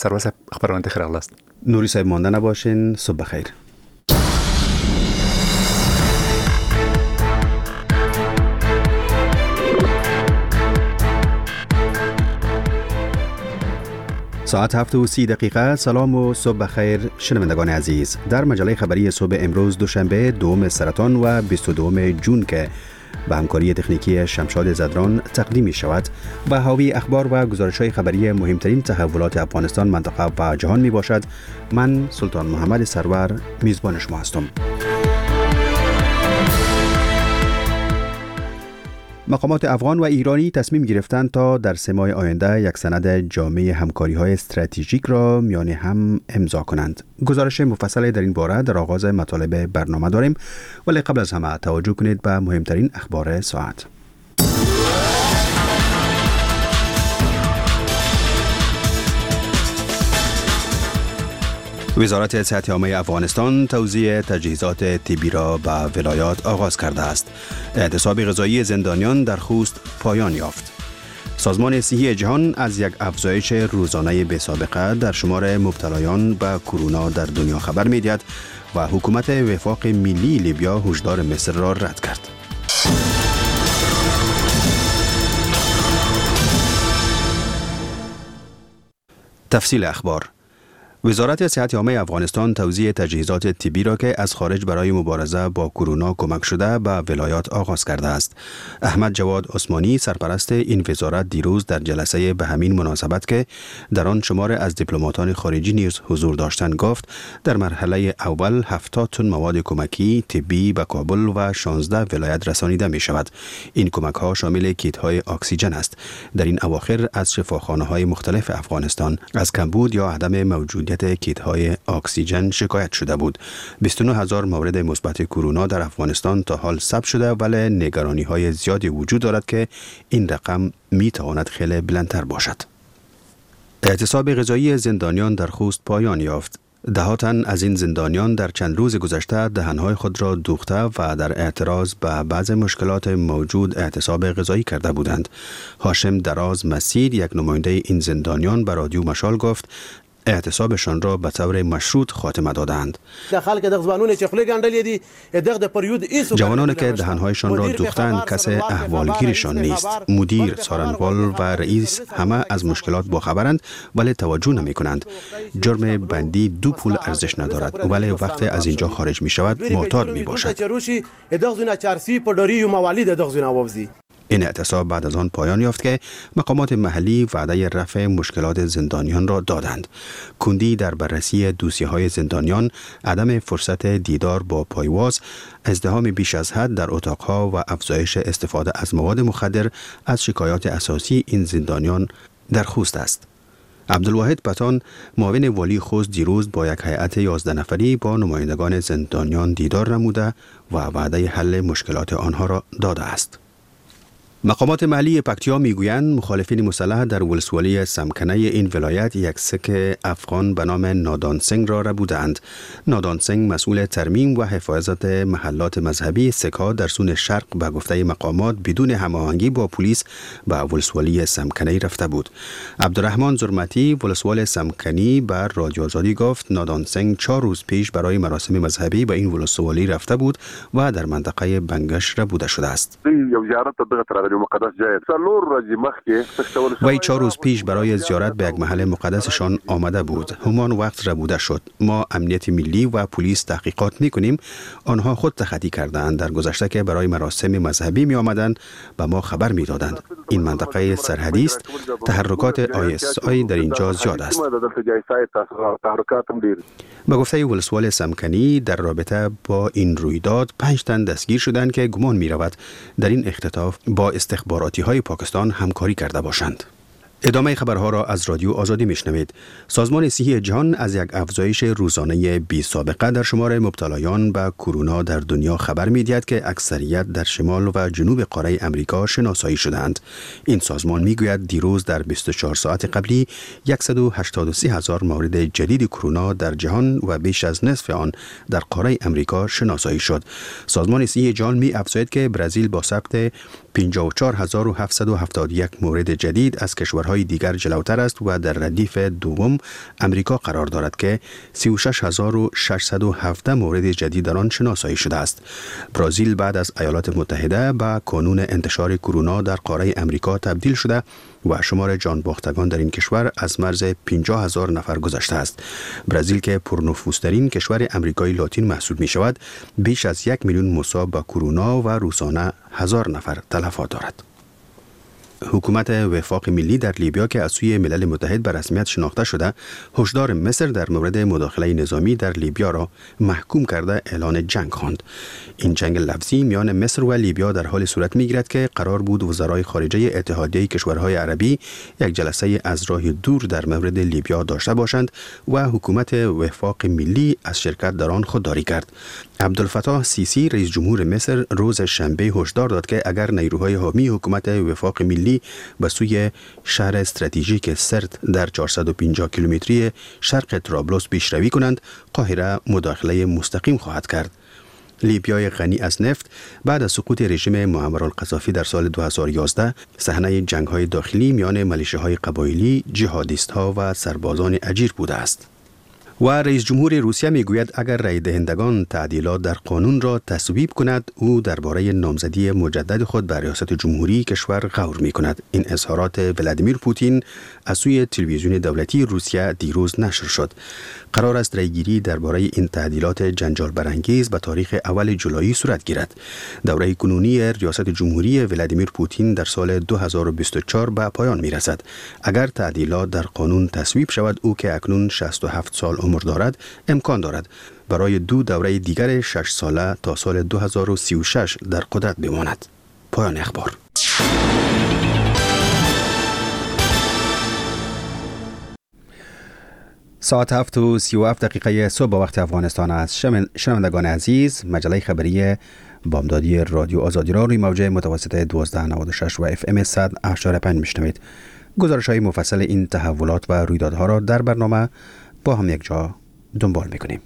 سروس خبران خیر الله است. نوری صاحب مانده نباشین. صبح بخیر. ساعت 7:30 سلام و صبح بخیر شنوندگان عزیز. در مجله خبری صبح امروز دوشنبه 2 سرطان و 22 جون که به همکاری تکنیکی شمشاد زدران تقدیم می شود و حاوی اخبار و گزارش‌های خبری مهمترین تحولات افغانستان، منطقه و جهان می باشد. من سلطان محمد سرور میزبان شما هستم. مقامات افغان و ایرانی تصمیم گرفتند تا در 3 ماه آینده یک سند جامع همکاری‌های استراتژیک را میان هم امضا کنند. گزارش مفصل در این باره در آغاز مطالب برنامه داریم، ولی قبل از همه توجه کنید به مهمترین اخبار ساعت. وزارت صحت عامه افغانستان توزیع تجهیزات طبی را به ولایات آغاز کرده است. اعتصاب غذایی زندانیان در خوست پایان یافت. سازمان صحی جهان از یک افزایش روزانه بی‌سابقه در شمار مبتلایان به کرونا در دنیا خبر می‌دهد و حکومت وفاق ملی لیبیا هشدار مصر را رد کرد. تفصیل اخبار. وزارت صحت عامه افغانستان توزیع تجهیزات طبی را که از خارج برای مبارزه با کرونا کمک شده به ولایات آغاز کرده است. احمد جواد عثمانی سرپرست این وزارت دیروز در جلسه به همین مناسبت که در آن شمار از دیپلماتان خارجی نیز حضور داشتند گفت در مرحله اول 70 تن مواد کمکی طبی به کابل و 16 ولایت رسانیده می شود. این کمک ها شامل کیت های اکسیژن است. در این اواخر از شفاخانه های مختلف افغانستان از کمبود یا عدم موجودیت کیت های اکسیژن شکایت شده بود. 29,000 مورد مثبت کرونا در افغانستان تا حال ثبت شده، ولی نگرانی های زیادی وجود دارد که این رقم می تواند خیلی بلندتر باشد. اعتصاب غذایی زندانیان در خوست پایان یافت. ده تن از این زندانیان در چند روز گذشته دهنهای خود را دوخته و در اعتراض به بعض مشکلات موجود اعتصاب غذایی کرده بودند. هاشم دراز مسیر، یک نماینده این زندانیان، به رادیو مشال گفت اعتصابشان را به طور مشروط خاتمه دادند. جوانانی که دهنهایشان را دوختند کسی احوالگیرشان نیست. مدیر، سارنوال و رئیس همه از مشکلات باخبرند ولی توجه نمی کنند. جرم بندی 2 پول ارزش ندارد، ولی وقتی از اینجا خارج می شود معتاد می باشد. این اعتصاب بعد از آن پایان یافت که مقامات محلی وعده رفع مشکلات زندانیان را دادند. کندی در بررسی دوسیه‌های زندانیان، عدم فرصت دیدار با پایواز، ازدحام بیش از حد در اتاقها و افزایش استفاده از مواد مخدر از شکایات اساسی این زندانیان در خوست است. عبدالواحد پتان، معاون والی خوست، دیروز با یک هیئت 11 نفری با نمایندگان زندانیان دیدار نموده و وعده حل مشکلات آنها را داده است. مقامات محلی پکتیا میگویند مخالفین مسلح در ولسوالی سمکنه این ولایت یک سک افغان به نام نادان سنگ را ربودند. نادان سنگ مسئول ترمیم و حفاظت محلات مذهبی سک‌ها در سون شرق به گفته مقامات بدون هماهنگی با پلیس به ولسوالی سمکنه رفته بود. عبدالرحمن زرمتی، ولسوال سمکنی، بر رادیو آزادی گفت نادان سنگ 4 روز پیش برای مراسم مذهبی به این ولسوالی رفته بود و در منطقه بنگش ربوده شده است. وی 4 روز پیش برای زیارت به یک محل مقدسشان آمده بود. همان وقت ربوده شد. ما امنیت ملی و پلیس تحقیقات میکنیم. آنها خود تخطی کردند. در گذشته که برای مراسم مذهبی می آمدند به ما خبر می دادند. این منطقه سرحدی است. تحرکات ISI در اینجا زیاد است. به گفته ولسوال سمکنی در رابطه با این رویداد 5 تن دستگیر شدند که گمان می رود در این اختطاف با استخباراتی های پاکستان همکاری کرده باشند. ادامه خبرها را از رادیو آزادی میشنوید. سازمان صحی جهان از یک افزایش روزانه بی سابقه در شمار مبتلایان به کرونا در دنیا خبر می‌دهد که اکثریت در شمال و جنوب قاره امریکا شناسایی شدند. این سازمان میگوید دیروز در 24 ساعت قبلی 183,000 مورد جدید کرونا در جهان و بیش از نصف آن در قاره امریکا شناسایی شد. سازمان صحی جهان می افزاید که برزیل با ثبت 54771 مورد جدید از کشورهای دیگر جلوتر است و در ردیف دوم امریکا قرار دارد که 36617 مورد جدید در آن شناسایی شده است. برزیل بعد از ایالات متحده به کانون انتشار کرونا در قاره امریکا تبدیل شده و شمار جان باختگان در این کشور از مرز 50,000 نفر گذشته است. برزیل که پرنفوذترین کشور امریکای لاتین محسوب می شود، بیش از 1 میلیون مصاب به کرونا و روزانه 1000 نفر تلفات دارد. حکومت وفاق ملی در لیبیا که از سوی ملل متحد به رسمیت شناخته شده، هشدار مصر در مورد مداخله نظامی در لیبیا را محکوم کرده اعلان جنگ خواند. این جنگ لفظی میان مصر و لیبیا در حال صورت میگیرد که قرار بود وزرای خارجه اتحادیه کشورهای عربی یک جلسه از راه دور در مورد لیبیا داشته باشند و حکومت وفاق ملی از شرکت در آن خودداری کرد. عبدالفتاح سیسی رئیس جمهور مصر روز شنبه هشدار داد که اگر نیروهای حامی حکومت وفاق ملی به سوی شهر استراتژیک سرت در 450 کیلومتری شرق طرابلس پیشروی کنند، قاهره مداخله مستقیم خواهد کرد. لیبیای غنی از نفت بعد از سقوط رژیم معمر القذافی در سال 2011 صحنه جنگ‌های داخلی میان ملیشه‌های قبایلی، جهادیست‌ها و سربازان اجیر بوده است. و رئیس جمهور روسیه میگوید اگر رای دهندگان تعدیلات در قانون را تصویب کند، او درباره نامزدی مجدد خود به ریاست جمهوری کشور غور می کند. این اظهارات ولادیمیر پوتین از سوی تلویزیون دولتی روسیه دیروز نشر شد. قرار است رایگیری درباره این تعدیلات جنجال برانگیز به تاریخ اول جولای صورت گیرد. دوره کنونی ریاست جمهوری ولادیمیر پوتین در سال 2024 به پایان می رسد. اگر تعدیلات در قانون تصویب شود، او که اکنون 67 سال عمر دارد امکان دارد برای 2 دوره دیگر 6 ساله تا سال 2036 در قدرت بماند. پایان اخبار. ساعت 7:37 صبح وقت افغانستان است. شنوندگان عزیز، مجله خبری بامدادی رادیو آزادی را روی موج متوسط 1296 و FM 100.5 میشنوید. گزارش‌های مفصل این تحولات و رویدادها را در برنامه با هم یک جا دنبال می‌کنیم.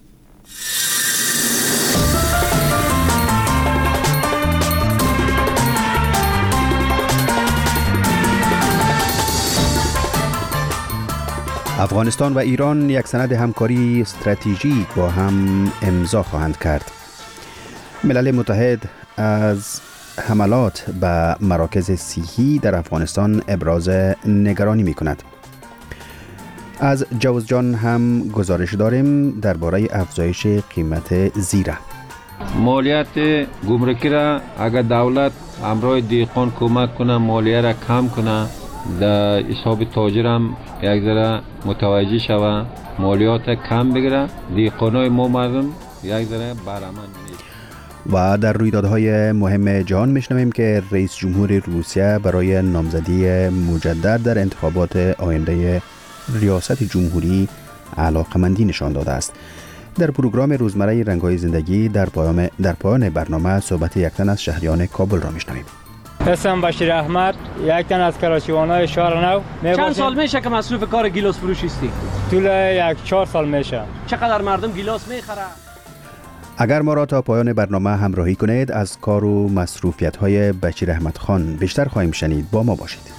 افغانستان و ایران یک سند همکاری استراتژیک با هم امضا خواهند کرد. ملل متحد از حملات به مراکز صحی در افغانستان ابراز نگرانی می‌کند. از جوزجان هم گزارش داریم درباره افزایش قیمت زیره. مالیات گمرکی را اگر دولت همراه دیقان کمک کنه، مالیه را کم کنه، در حساب تاجرم یک ذره متوجه شوه، مالیات کم بگیره، دیقانای ما مردم یک ذره برآمد میشه. و در رویدادهای مهم جهان میشنویم که رئیس جمهور روسیه برای نامزدی مجدد در انتخابات آینده ریاست جمهوری علاقمندی نشان داده است. در پروگرام روزمره رنگ‌های زندگی در پایان برنامه صحبت یک تن از شهریان کابل را میشنویم. اسم بشیر احمد، یک تن از کراچیوانای شهر نو. چند سال میشه که مصروف کار گیلاس فروش هستی؟ طول 4 سال میشه. چقدر مردم گیلاس میخره؟ اگر ما را تا پایان برنامه همراهی کنید، از کار و مصروفیت‌های بشیر احمد خان بیشتر خواهیم شنید. با ما باشید.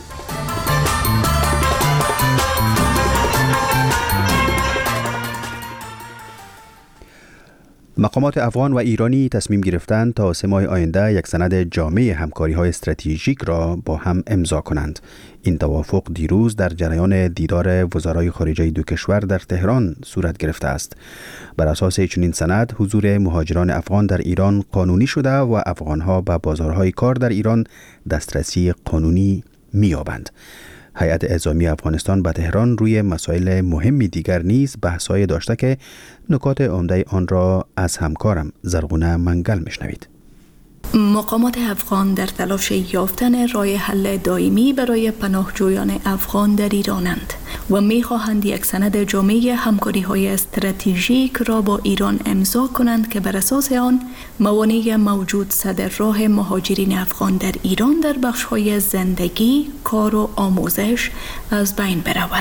مقامات افغان و ایرانی تصمیم گرفتند تا 3 ماه آینده یک سند جامع همکاری‌های استراتژیک را با هم امضا کنند. این توافق دیروز در جریان دیدار وزرای خارجه دو کشور در تهران صورت گرفته است. بر اساس چنین سند، حضور مهاجران افغان در ایران قانونی شده و افغان‌ها به بازارهای کار در ایران دسترسی قانونی می‌یابند. هیئت اعزامی افغانستان به تهران روی مسائل مهمی دیگر نیز بحث‌های داشته که نکات عمده آن را از همکارم زرغونه منگل میشنوید. مقامات افغان در تلاش یافتن راه حل دائمی برای پناهجویان افغان در ایرانند و می‌خواهند یک سند جامع همکاری‌های استراتژیک را با ایران امضا کنند که بر اساس آن موانع موجود صدر راه مهاجرین افغان در ایران در بخش‌های زندگی، کار و آموزش از بین برود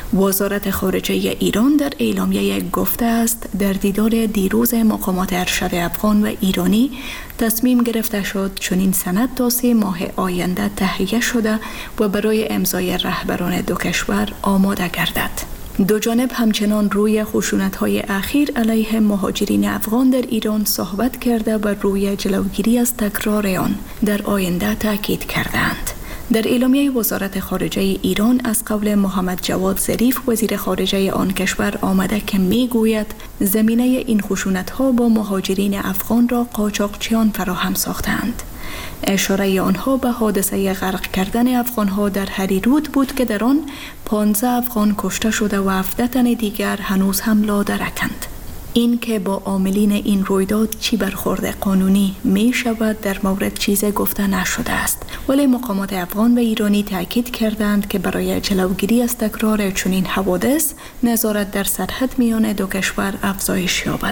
وزارت خارجه ایران در اعلامیه گفته است در دیدار دیروز مقامات ارشد افغان و ایرانی تصمیم گرفته شد چنین سند تا 3 ماه آینده تهیه شده و برای امضای رهبران دو کشور آماده گردد. دو جانب همچنان روی خشونت‌های اخیر علیه مهاجرین افغان در ایران صحبت کرده و روی جلوگیری از تکرار آن در آینده تاکید کردند. در اعلامیه وزارت خارجه ایران از قول محمد جواد ظریف وزیر خارجه آن کشور آمده که میگوید زمینه این خشونت‌ها با مهاجرین افغان را قاچاقچیان فراهم ساختند. اشاره آنها به حادثه غرق کردن افغانها در هریرود بود که در آن 15 افغان کشته شده و 17 تن دیگر هنوز هم لادرکند. این که با عاملین این رویداد چی برخورد قانونی می شود در مورد چیز گفته نشده است، ولی مقامات افغان و ایرانی تاکید کردند که برای جلوگیری از تکرار چنین حوادث نظارت در سرحد میان دو کشور افزایش یابد.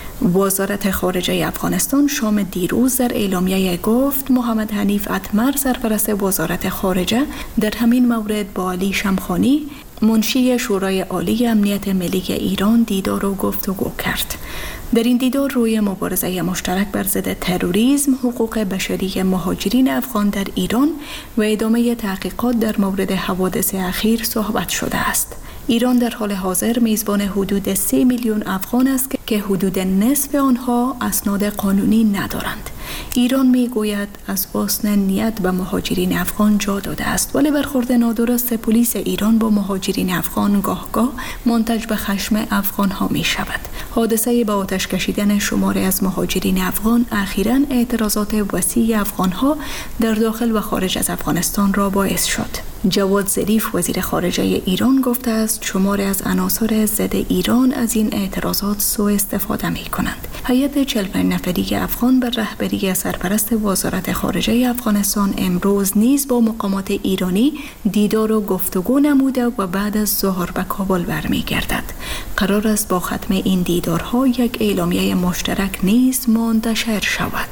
وزارت خارجه افغانستان شام دیروز در اعلامیه گفت محمد حنیف اتمر سرپرست وزارت خارجه در همین مورد با علی شمخانی منشی شورای عالی امنیت ملی ایران دیدار و گفتگو کرد. در این دیدار روی مبارزه مشترک بر ضد تروریسم، حقوق بشری مهاجرین افغان در ایران و ادامه تحقیقات در مورد حوادث اخیر صحبت شده است. ایران در حال حاضر میزبان حدود 3 میلیون افغان است که حدود نصف آنها اسناد قانونی ندارند. ایران میگوید از حسن نیت به مهاجرین افغان جا داده است، ولی برخورد نادرست پلیس ایران با مهاجرین افغان گاه منتج به خشم افغان ها می شود. حادثه با آتش کشیدن شماری از مهاجرین افغان اخیراً اعتراضات وسیع افغان ها در داخل و خارج از افغانستان را باعث شد. جواد ظریف وزیر خارجه ایران گفته است شماری از عناصر ضد ایران از این اعتراضات سوء استفاده می کنند. هیئت 45 نفری افغان بر رهبری سرپرست وزارت خارجه افغانستان امروز نیز با مقامات ایرانی دیدار و گفتگو نموده و بعد از ظهر به کابل برمیگردد. قرار است با ختم این دیدارها یک اعلامیه مشترک نیز منتشر شود.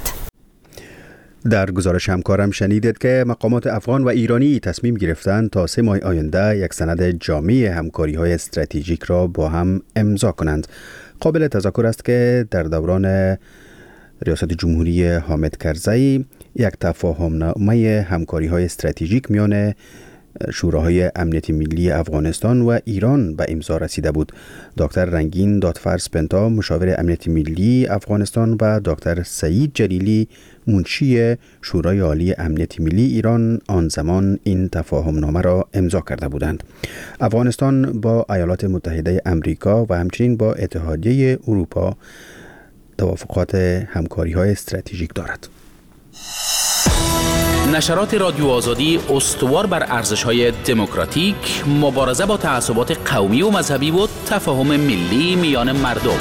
در گزارش همکارم شنیدید که مقامات افغان و ایرانی تصمیم گرفتند تا 3 ماه آینده یک سند جامع همکاری‌های استراتژیک را با هم امضا کنند. قابل تذکر است که در دوران ریاست جمهوری حامد کرزی یک تفاهمنامه همکاری‌های استراتژیک میان شوراهای امنیت ملی افغانستان و ایران به امضا رسیده بود. دکتر رنگین دادفرس پنتا مشاور امنیت ملی افغانستان و دکتر سعید جلیلی منشی شورای عالی امنیت ملی ایران آن زمان این تفاهمنامه را امضا کرده بودند. افغانستان با ایالات متحده آمریکا و همچنین با اتحادیه اروپا توافقات همکاری‌های استراتژیک دارد. نشرات رادیو آزادی استوار بر ارزش‌های دموکراتیک، مبارزه با تعصبات قومی و مذهبی و تفاهم ملی میان مردم.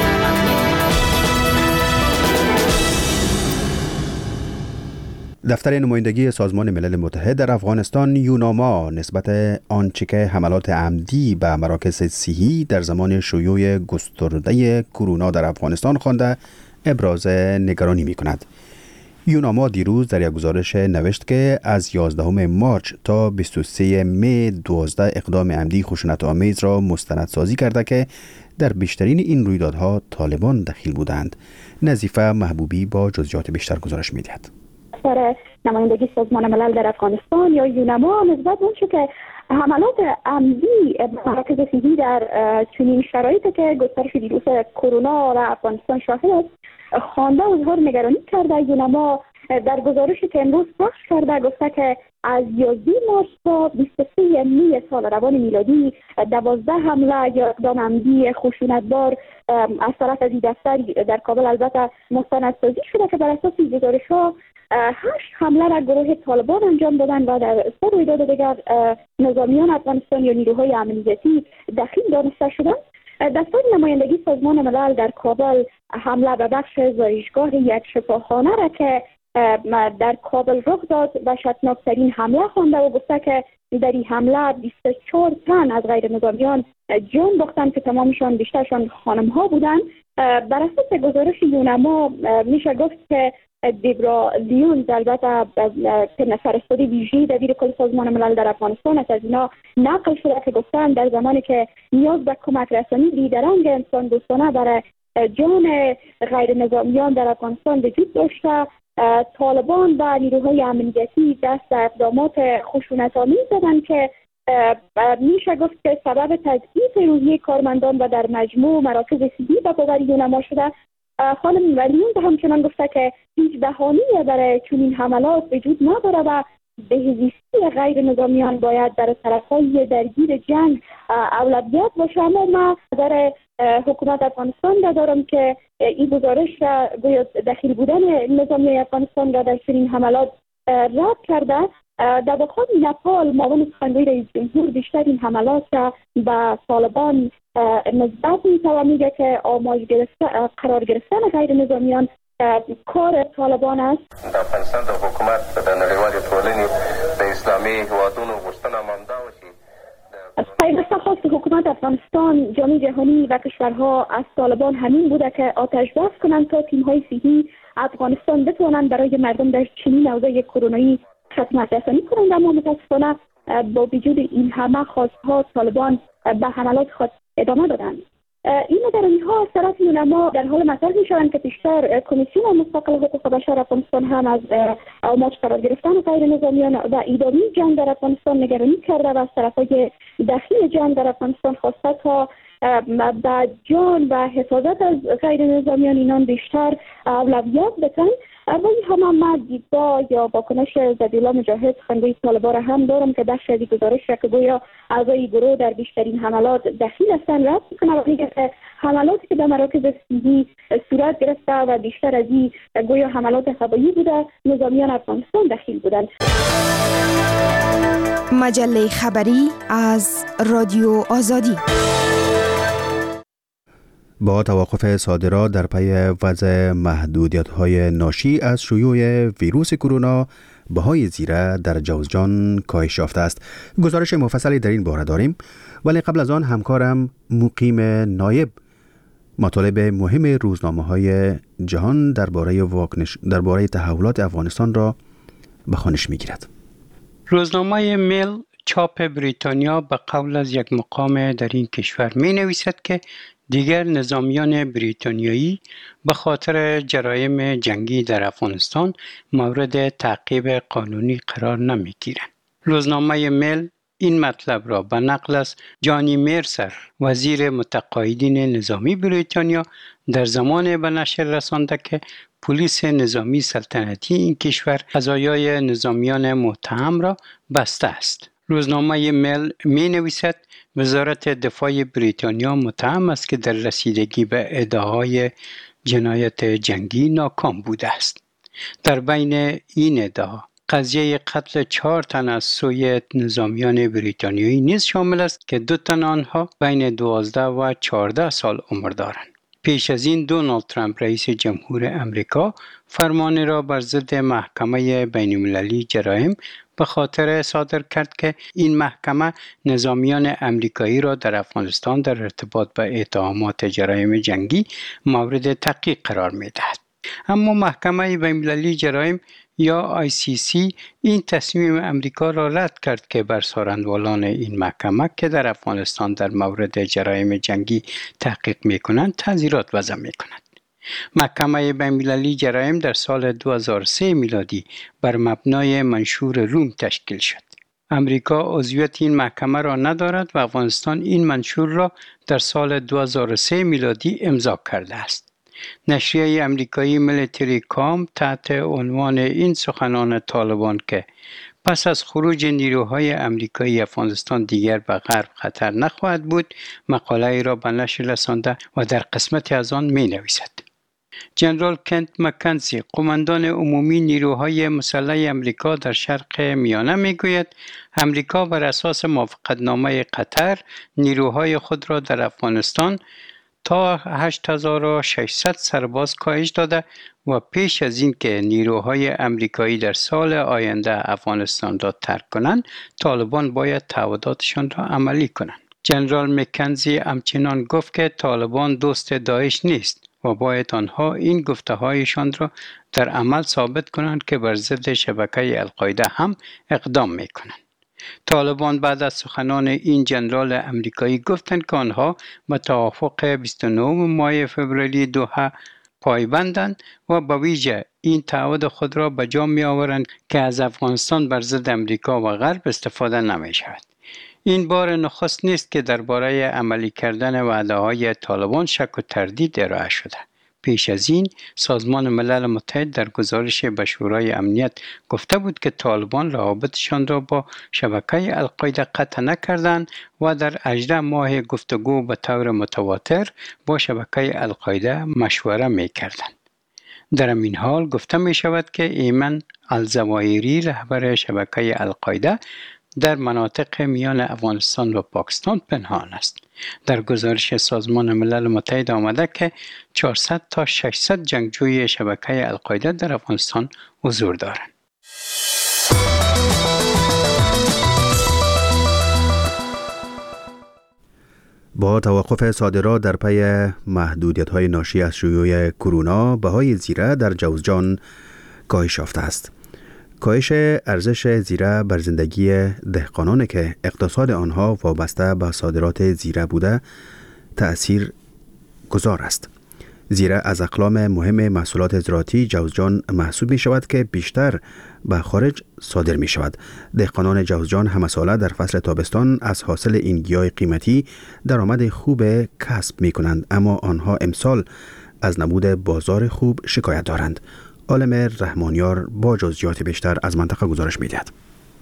دفتر نمایندگی سازمان ملل متحد در افغانستان یوناما نسبت آنچه که حملات عمدی به مراکز صحی در زمان شیوع گسترده کرونا در افغانستان خوانده ابراز نگرانی می‌کند. یوناما دیروز در یک گزارش نوشت که از 11 مارچ تا 23 می 12 اقدام عمدی خشونت‌آمیز را مستندسازی کرده که در بیشترین این رویدادها طالبان دخیل بودند. نظیفه محبوبی با جزئیات بیشتر گزارش می‌دهد. دفتر نمایندگی سازمان ملل در افغانستان یا یوناما نسبت به اونچه که حملات عمدی مراکز صحی در چنین شرایطی که گسترش ویروس کرونا در افغانستان شاهد است خوانده و اظهار نگرانی کرده. یوناما در گزارشی که امروز پخش کرده گفته که از 11 مارچ تا 23 می سال روان میلادی 12 حمله یا اقدام عمدی خشونتبار از طرف از این دفتر در کابل البته مستندسازی شده که بر اساس گزارش‌ها 8 حمله را گروه طالبان انجام دادند و در 3 رویداد دیگر نظامیان افغانستان یا نیروهای امنیتی دخیل دانسته شدند. دفتر نمایندگی سازمان ملل در کابل حمله به بخش زایشگاه یک شفاخانه را که در کابل رخ داد وحشتناکترین حمله خوانده و گفته که در این حمله 24 تن از غیر نظامیان جان باختند که تمامشان بیشترشان خانم ها بودند. بر اساس گزارش یوناما میشه گفت که دیبرا لیونز البته که فرستاده ویژه دبیر کل سازمان ملل در افغانستان است، از اینا نقل شده که گفتن در زمانی که نیاز به کمک رسانی بیدرنگ انسان دوستانه برای جان غیر نظامیان در افغانستان وجود داشته، طالبان و نیروهای امنیتی دست به اقدامات خشونت‌آمیز زدند که میشه گفت که سبب تضعیف روحیه کارمندان و در مجموع مراکز صحی به باور یونما شده. خانم ولیون همچنان گفته که هیچ بهانه‌ای برای چنین حملات وجود نداره و بهزیستی غیر نظامیان باید در طرف‌های درگیر جنگ اولویت باشه. اما من در حکومت افغانستان دارم که این گزارش را گویا دخیل بودن نظامی افغانستان را در چنین حملات رد کرده. در واقع نپال معاون سخنگوی رئیس جمهور بیشتر این حملات را به طالبان نسبت می‌دهد و میگه که آماج قرار گرفتن غیر نظامیان کار طالبان است. د افغانستان د حکومت د نړیوالې ټولنې د اسلامي هیوادونو غوښتنه هم همدا وه چې پیوسته خواست حکومت افغانستان، جامعه جهانی و کشورها از طالبان همین بوده که آتش بس کنند تا تیم‌های صحی افغانستان بتوانند برای مردم در چنین اوضاع کرونایی خدمت رسانی کنند. اما متاسفانه با وجود این همه خواست‌ها طالبان به حملات خود ادامه دادند. این نگرانی‌ها از طرف یونما در حال مطرح می‌شوند که پیشتر کمیسیون مستقل حقوق بشر افغانستان هم از آماج قرار گرفتن غیر نظامیان و ادامه جنگ در افغانستان نگرانی کرده و از طرف‌های داخلی جنگ در افغانستان خواسته تا به جان و حفاظت از غیر نظامیان اینان بیشتر اولویت بدهند. با این همه من دیدگاه یا واکنش ذبیحالله مجاهد سخنگوی طالبان را هم دارم که بخش از گزارش را که گویا اعضای گروه در بیشترین حملات دخیل هستند رد می‌کنه و میگه که حملاتی که به مراکز صحی صورت گرفته و بیشتر از این گویا حملات هوایی بوده، نظامیان افغانستان دخیل بودند. مجله خبری از رادیو آزادی. با توقف صادرات در پی وضع محدودیت‌های ناشی از شیوع ویروس کرونا، بهای زیره در جوزجان کاهش یافته است. گزارش مفصلی در این باره داریم، ولی قبل از آن همکارم مقیم نایب مطالب مهم روزنامه‌های جهان درباره تحولات افغانستان را به خوانش می‌گیرد. روزنامه میل چاپ بریتانیا به قول از یک مقام در این کشور می‌نویسد که دیگر نظامیان بریتانیایی به خاطر جرایم جنگی در افغانستان مورد تعقیب قانونی قرار نمی‌گیرند. روزنامه میل این مطلب را به نقل از جانی میرسر، وزیر متقاعدین نظامی بریتانیا، در زمان به نشر رسانده که پلیس نظامی سلطنتی این کشور قضایای نظامیان متهم را بسته است. روزنامه میل می نویسد وزارت دفاع بریتانیا متهم است که در رسیدگی به ادعاهای جنایت جنگی ناکام بوده است. در بین این ادعا قضیه قتل 4 تن از سوی نظامیان بریتانیایی نیز شامل است که 2 تن آنها بین 12 و 14 سال عمر دارند. پیش از این دونالد ترامپ رئیس جمهور امریکا فرمانی را بر ضد محکمه بین‌المللی جرایم به خاطر صادر کرد که این محکمه نظامیان امریکایی را در افغانستان در ارتباط به اتهامات جرایم جنگی مورد تحقیق قرار می‌دهد. اما محکمه بین‌المللی جرایم یا ICC این تصمیم امریکا را رد کرد که بر سارندوالان این محکمه که در افغانستان در مورد جرایم جنگی تحقیق می‌کنند تعزیرات وضع می‌کند. محکمه بین‌المللی جرایم در سال 2003 میلادی بر مبنای منشور روم تشکیل شد. امریکا عضویت این محکمه را ندارد و افغانستان این منشور را در سال 2003 میلادی امضا کرده است. نشریه امریکایی میلیتری کام تحت عنوان این سخنان طالبان که پس از خروج نیروهای امریکایی افغانستان دیگر به غرب خطر نخواهد بود مقاله را به نشر رسانده و در قسمتی از آن می نویسد. جنرال کنت مکنزی، قماندان عمومی نیروهای مسلح امریکا در شرق میانه میگوید امریکا بر اساس موافقتنامه قطر نیروهای خود را در افغانستان تا 8600 سرباز کاهش داده و پیش از این که نیروهای امریکایی در سال آینده افغانستان را ترک کنند، طالبان باید تعهداتشان را عملی کنند. جنرال مکنزی همچنان گفت که طالبان دوست داعش نیست و باید آنها این گفته‌هایشان را در عمل ثابت کنند که بر ضد شبکه القاعده هم اقدام می‌کنند. طالبان بعد از سخنان این جنرال امریکایی گفتند که آنها به توافق 29 ماه فوریه دوحه پایبندند و به ویژه این تعهد خود را به جا می‌آورند که از افغانستان بر ضد امریکا و غرب استفاده نمی‌شود. این بار نخست نیست که درباره عملی کردن وعده‌های طالبان شک و تردید ارائه شده. پیش از این سازمان ملل متحد در گزارش به شورای امنیت گفته بود که طالبان روابطشان را با شبکه القاعده قطع نکردند و در 18 ماه گفتگو به طور متواتر با شبکه القاعده مشوره می‌کردند. در این حال گفته می شود که ایمن الزواهری رهبر شبکه القاعده در مناطق میان افغانستان و پاکستان پنهان است. در گزارش سازمان ملل متحد آمده که 400 تا 600 جنگجوی شبکه القاعده در افغانستان حضور دارند. با توقف صادرات در پی محدودیت‌های ناشی از شیوع کرونا، بهای زیره در جوزجان کاهش یافته است. کاهش ارزش زیره بر زندگی دهقانان که اقتصاد آنها وابسته به صادرات زیره بوده تأثیر گذار است. زیره از اقلام مهم محصولات زراعتی جوزجان محسوب می شود که بیشتر به خارج صادر می شود. دهقانان جوزجان همه ساله در فصل تابستان از حاصل این گیاه قیمتی درآمد خوب کسب می کنند، اما آنها امسال از نبود بازار خوب شکایت دارند. عالم رحمانیار با جزئیات بیشتر از منطقه گزارش می‌دهد.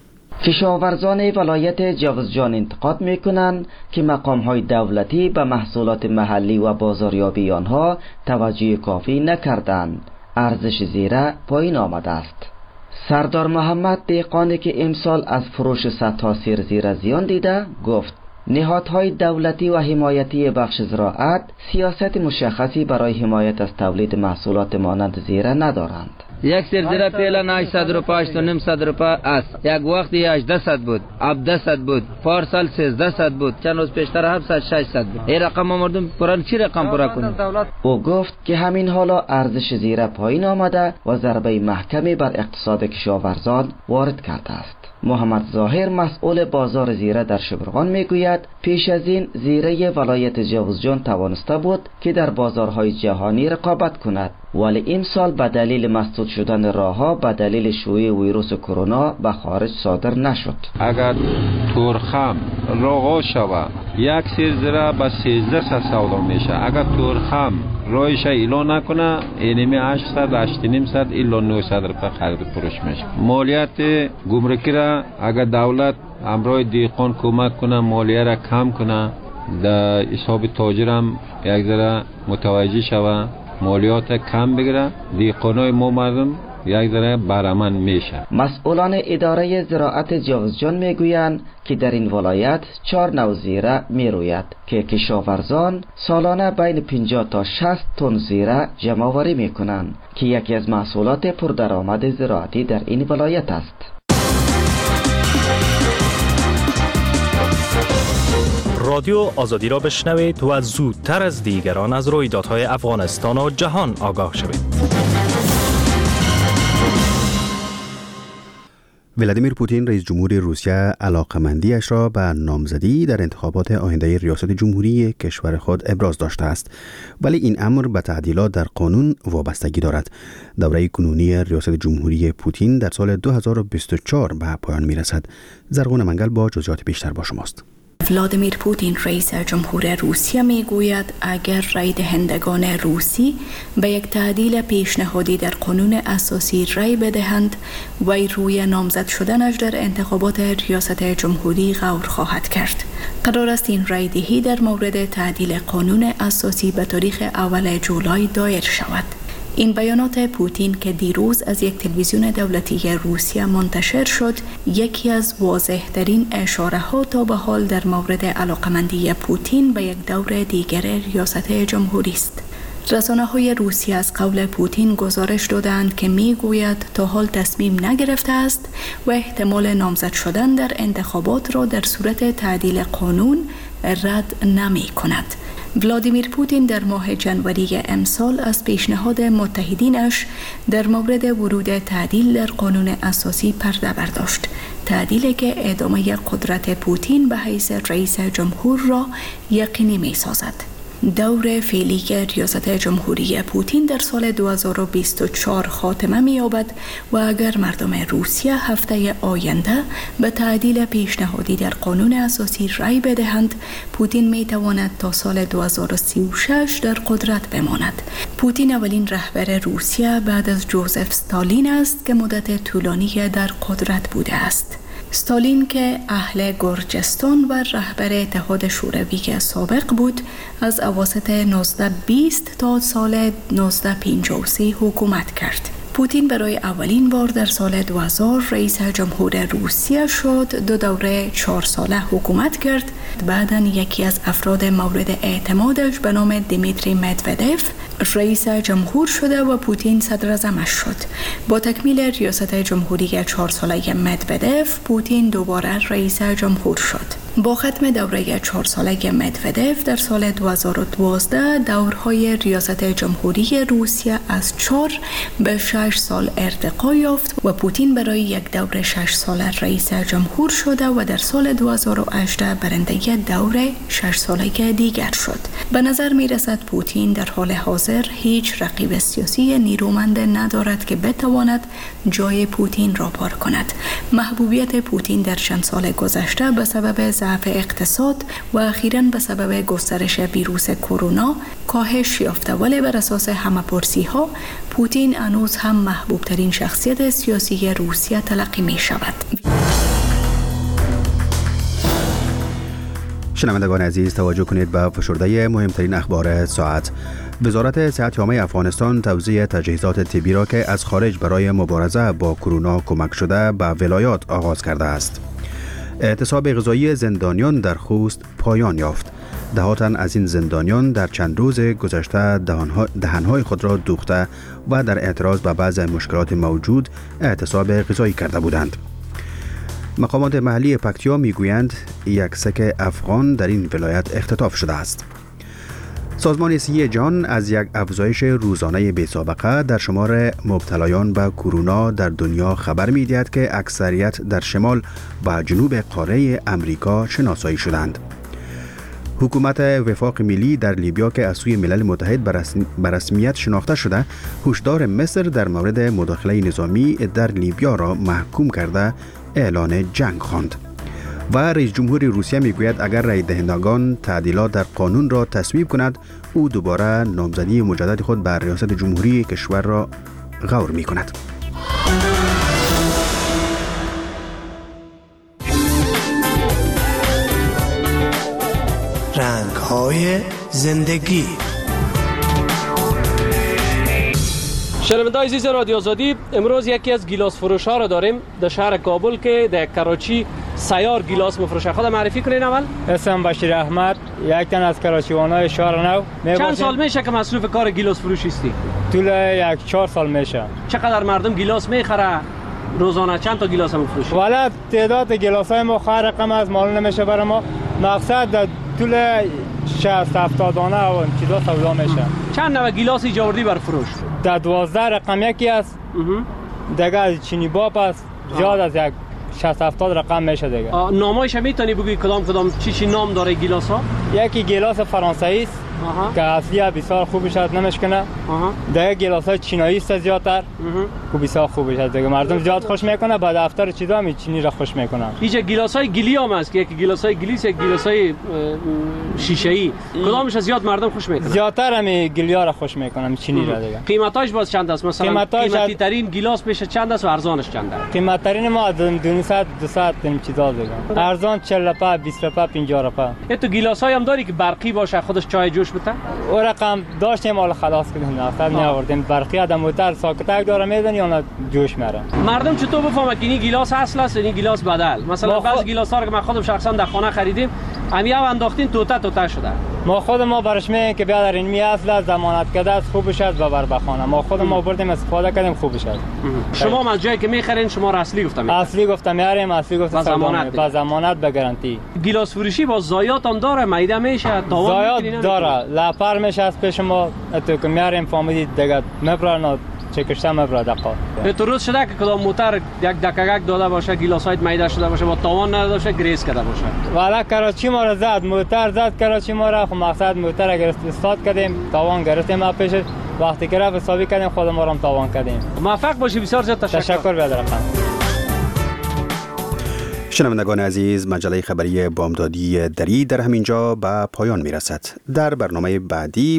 کشاورزان ولایت جوزجان انتقاد می‌کنند که مقام‌های دولتی به محصولات محلی و بازاریابی آنها توجه کافی نکردند. ارزش زیره پایین آمده است. سردار محمد دهقانی که امسال از فروش 100 تا سیر زیره زیان دیده گفت نهادهای دولتی و حمایتی بخش زراعت سیاست مشخصی برای حمایت از تولید محصولات مانند زیره ندارند. یک سیر زیره فعلا 800 روپیه 800 روپیه است. یک وقتی 800 بود، 700 بود، پارسال 1300 بود، چند روز پیشتر 700 600 بود. این رقم مردم پران چی رقم پورا کنیم؟ او گفت که همین حالا ارزش زیره پایین آمده و ضربه محکمی بر اقتصاد کشاورزان وارد کرده است. محمد ظاهر مسئول بازار زیره در شبرغان میگوید پیش از این زیره ولایت جوزجان توانسته بود که در بازارهای جهانی رقابت کند، ولی این سال به دلیل مسدود شدن راهها به دلیل شیوع ویروس کرونا به خارج صادر نشد. اگر تورخم رها شود یک سیر زیره به 1300 سودا میشه. اگر تورخم رایش اعلان نکنه اینمی 800 800 الا 900 روپیه خرید فروش میشه. مالیات گمرکی را اگر دولت همراه دیقان کمک کنه مالیه را کم کنه در حساب تاجرم یک ذره متوجه شوه مالیات کم بگیره دیقانای ما مردم یک ذره برامن میشه. مسئولان اداره زراعت جوزجان میگویند که در این ولایت 4 نوع زیره میروید که کشاورزان سالانه بین 50 تا 60 تن زیره جمع آوری میکنند که یکی از محصولات پردرآمد زراعتی در این ولایت است. رادیو آزادی را بشنوید و زودتر از دیگران از رویدادهای افغانستان و جهان آگاه شوید. ولادیمیر پوتین رئیس جمهور روسیه علاقمندیش را به نامزدی در انتخابات آینده ریاست جمهوری کشور خود ابراز داشته است، ولی این امر به تعدیلات در قانون وابستگی دارد. دوره کنونی ریاست جمهوری پوتین در سال 2024 به پایان میرسد. زرغون منگل با جزئیات بیشتر با شماست. ولادیمیر پوتین رئیس جمهور روسیه میگوید اگر رای دهندگان روسی به یک تعدیل پیشنهادی در قانون اساسی رای بدهند وی روی نامزد شدنش در انتخابات ریاست جمهوری غور خواهد کرد. قرار است این رای دهی در مورد تعدیل قانون اساسی به تاریخ اول جولای دایر شود. این بیانات پوتین که دیروز از یک تلویزیون دولتی روسیه منتشر شد یکی از واضح‌ترین اشاره‌ها تا به حال در مورد علاقمندی پوتین به یک دور دیگر ریاست جمهوری است. رسانه‌های روسیه از قول پوتین گزارش دادند که می‌گوید تا حال تصمیم نگرفته است و احتمال نامزد شدن در انتخابات را در صورت تعدیل قانون رد نمی‌کند. ولادیمیر پوتین در ماه جنوری امسال از پیشنهاد متحدینش در مورد ورود تعدیل در قانون اساسی پرده برداشت. تعدیلی که ادامه قدرت پوتین به حیث رئیس جمهور را یقینی می سازد. دور فعلی ریاست جمهوری پوتین در سال 2024 خاتمه می‌یابد و اگر مردم روسیه هفته آینده به تعدیل پیشنهادی در قانون اساسی رأی بدهند، پوتین می‌تواند تا سال 2036 در قدرت بماند. پوتین اولین رهبر روسیه بعد از جوزف استالین است که مدت طولانی در قدرت بوده است. استالین که اهل گرجستان و رهبر اتحاد شوروی سابق بود، از اواسط 1920 تا سال 1953 حکومت کرد. پوتین برای اولین بار در سال 2000 رئیس جمهور روسیه شد. 2 دوره 4 ساله حکومت کرد. بعداً یکی از افراد مورد اعتمادش به نام دیمیتری مدودف رئیس جمهور شده و پوتین صدراعظمش شد. با تکمیل ریاست جمهوری 4 ساله مدودف، پوتین دوباره رئیس جمهور شد. با ختم دوره 4 ساله مدودف در سال 2012 دورهای ریاست جمهوری روسیه از 4 به 6 سال ارتقا یافت و پوتین برای یک دور 6 ساله رئیس جمهور شده و در سال 2018 برنده دور 6 ساله دیگر شد. به نظر می رسد پوتین در حال حاضر هیچ رقیب سیاسی نیرومند ندارد که بتواند جای پوتین را پر کند. محبوبیت پوتین در چند سال گذشته به سبب ضعف اقتصاد و اخیراً به سبب گسترش ویروس کرونا کاهش یافته، ولی بر اساس همه‌پرسی ها پوتین هنوز هم محبوب ترین شخصیت سیاسی روسیه تلقی می شود. شنوندگان عزیز، توجه کنید به فشرده مهمترین اخبار ساعت. وزارت صحت عامه افغانستان توزیع تجهیزات طبی را که از خارج برای مبارزه با کرونا کمک شده به ولایات آغاز کرده است. اعتصاب غذایی زندانیان در خوست پایان یافت. دهاتن از این زندانیان در چند روز گذشته دهنهای خود را دوخته و در اعتراض به بعض مشکلات موجود اعتصاب غذایی کرده بودند. مقامات محلی پکتیا میگویند یک سک افغان در این ولایت اختطاف شده است. سازمان صحی جهان از یک افزایش روزانه بی‌سابقه در شمار مبتلایان به کرونا در دنیا خبر می‌دهد که اکثریت در شمال و جنوب قاره امریکا شناسایی شدند. حکومت وفاق ملی در لیبیا که از سوی ملل متحد به رسمیت شناخته شده، هشدار مصر در مورد مداخله نظامی در لیبیا را محکوم کرده اعلان جنگ خواند. و رئیس جمهور روسیه میگوید اگر رای دهندگان تعدیلات در قانون را تصویب کند، او دوباره نامزدی مجدد خود بر ریاست جمهوری کشور را غور می کند. رنگ‌های زندگی. شنوندگان عزیز رادیو آزادی، امروز یکی از گیلاس فروش‌ها را داریم در شهر کابل که در کراچی سیار گیلاس می‌فروشه. خود معرفی کنین اول. اسم بشیر احمد، یک تن از کراچیوانای شهر نو. چند سال میشه که مصروف کار گیلاس فروشی هستی؟ طول 4 سال میشه. چقدر مردم گیلاس میخره؟ روزانه چند تا گیلاس می‌فروشی؟ والا تعداد گیلاس‌های ما خیر رقم از معلوم نمیشه برای ما. مقصد در طول 60-70 دانه و چیزا سودا میشه. چند نوع گیلاس ایجاوردی بر فروش؟ در 12 رقم یکی است. دیگه از چینی باب است. زیاد از یک 60-70 رقم میشه دیگه. نامایش میتونی بگی کدام چی نام داره گیلاس ها؟ یکی گیلاس فرانسوی است که اصلی بسیار خوبش است، نمیشکنه. دیگه گیلاس های چینایی است زیادتر که بسیار خوبش است دیگه. مردم زیاد خوش میکنه، بعد دفتر چیزا می چینی را خوش میکنه. اینجا گیلاس های گلی هم است که یکی گیلاس های گلی است، یک گیلاس های شیشه ای. کدامش زیاد مردم خوش میکنه؟ زیادتر هم گلیا را خوش میکنه، چینی را دیگه. قیمتاش باز چند است؟ مثلا قیمتی ترین گیلاس میشه چند است و ارزانش چند است؟ قیمت ترین ما 200 این چیزا دیگه. ارزان 40 روپیه، 20 روپیه، 50 روپیه. تو گیلاس های هم داری که برقی باشه خودش چای جوش بده؟ او رقم داشتیم حالا خلاص کردیم، اصلا نیاوردیم. برقی آدم موتر ساکتک داره میزنی یا جوش میره. مردم چطور بفهمه که این گیلاس اصل است این گیلاس بدل؟ مثلا بعضی گیلاس ها رو که من خودم شخصا در خانه خریدیم همیا انداختین توته شده. ما خود ما برش میگیم که بیا در این می اصل ضمانت کرده است خوبش است و بر بخانه. ما خود ما بردیم استفاده کردیم خوبش است. شما از جایی که میخرین شما را اصلی گفتم. اصلی گفتم میاریم، اصلی گفتم ضمانت به گارانتی. گیلاس فروشی با زایات هم داره، میده میشه، زایات داره، لپر میشه از پیش ما تو که میاریم فهمیدید دیگه مبرا چکشته مبرا دقیقا. تو روز شده که کدام موتر یک دکگک داده باشه، گیلاس های میده شده باشه، با تاوان نداده باشه، گریس کرده باشه. والا کراچی ما را زد، موتر زد کراچی ما را، خب مقصد موتر اگر استاد کردیم تاوان گرفتیم ما پیش وقتی که رفت حسابی کردیم خود ما را هم تاوان کردیم. موفق باشی، بسیار زیاد تشکر بیادرم. شنوندگان عزیز، مجله خبری بامدادی دری در همینجا به پایان میرسد. در برنامه بعدی